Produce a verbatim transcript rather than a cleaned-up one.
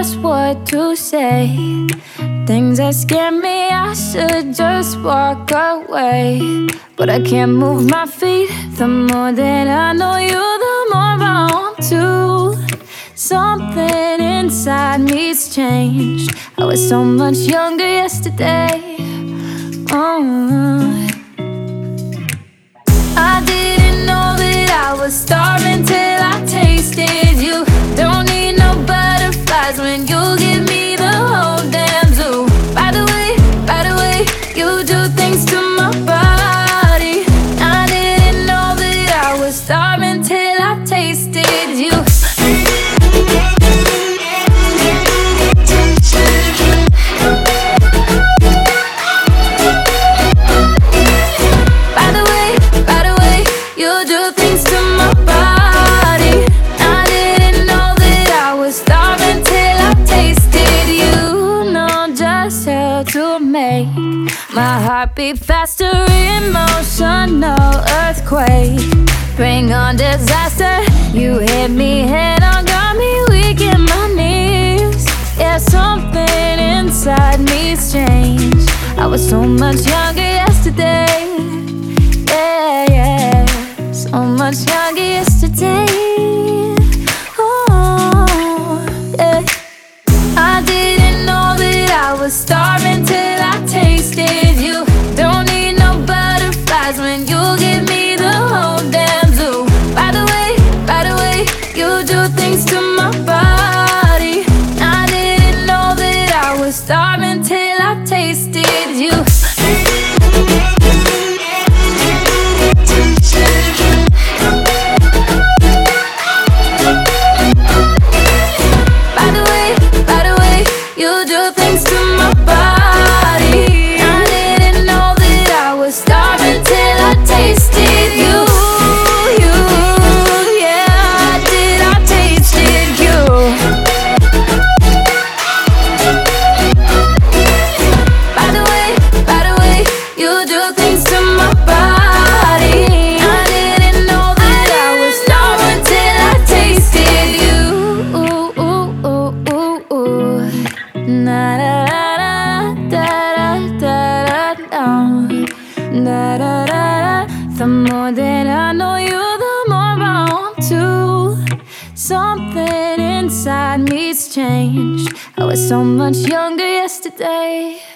just what to say. Things that scare me, I should just walk away. But I can't move my feet. The more that I know you, the more I want to. Something inside me's changed. I was so much younger yesterday. Oh, I didn't know that I was starving till I tasted you. Don't need no butterflies when you give me the whole damn zoo. By the way, by the way, you do things to my body. I didn't know that I was starving till I tasted you. By the way, by the way, you do things to my body. I didn't know that I was starving till I tasted you. Know just how to make my heart beat faster. Emotional earthquake, bring on disaster. You hit me head on, got me weak in my knees. Yeah, something inside me's changed. I was so much younger yesterday. Yeah, yeah, so much younger yesterday. Oh, yeah. I didn't know that I was starving till I tasted you. Don't need no butterflies when you give me the whole damn zoo. By the way, by the way, you do things to my body. I didn't know that I was starving till I tasted you. By the way, by the way, you do things to my body. I didn't know that I was starving till I tasted you. You, yeah, did I tasted you. By the way, by the way, you do things to my body. I didn't know that I was starving till I tasted you. Ooh, ooh, ooh, ooh, ooh. Na da da da da da da da da da. The more that I know you, the more I want to. Something inside me's changed. I was so much younger yesterday.